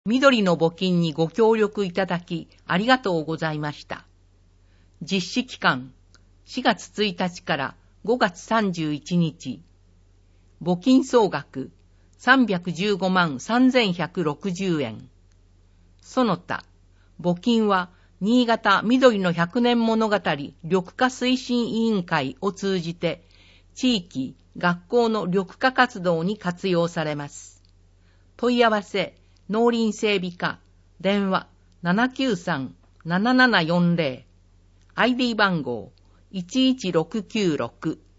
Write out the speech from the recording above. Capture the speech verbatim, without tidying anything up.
緑の募金にご協力いただきありがとうございました。実施期間しがつついたちからごがつさんじゅういちにち。募金総額さんびゃくじゅうごまんさんぜんひゃくろくじゅうえん。その他、募金は新潟緑の百年物語緑化推進委員会を通じて地域、学校の緑化活動に活用されます。問い合わせ農林整備課電話 ななきゅうさん ななななよんぜろ アイディー 番号いちいちろくきゅうろく